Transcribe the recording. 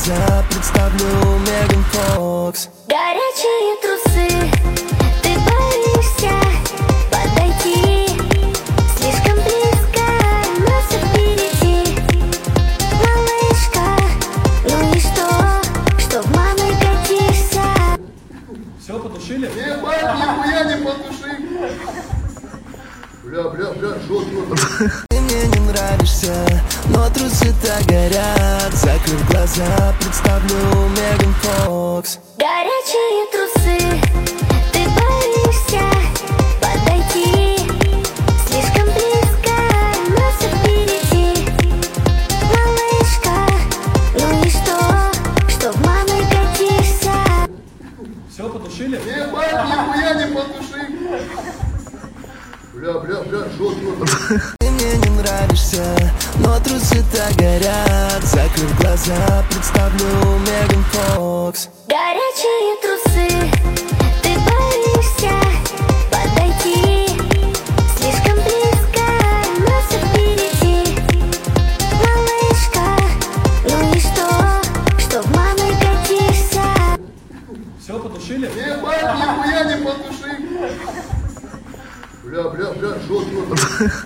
глаза представлю Меган Фокс. Горячие трусы, ты боишься подойти слишком близко, нас впереди. Малышка, ну и что в мамы катишься? Все, потушили? Ебать, нихуя не потуши. Бля, жестко. Ты мне не нравишься, но трусы так горят. Закрыв глаза, представлю Меган Фокс. Горячие трусы, ты боишься подойти слишком близко, нас впереди. Малышка, ну и что в мамы катишься? Все, потушили? Ебать, нихуя не потуши. Бля, жестко. Ты мне не нравишься, но трусы так горят. Закрыв глаза, представлю Меган Фокс. Горячие трусы, ты боишься подойти слишком близко, нас впереди. Малышка, ну и что в мамы катишься? Все, потушили? Ебать, нихуя не потуши. Бля, жестко.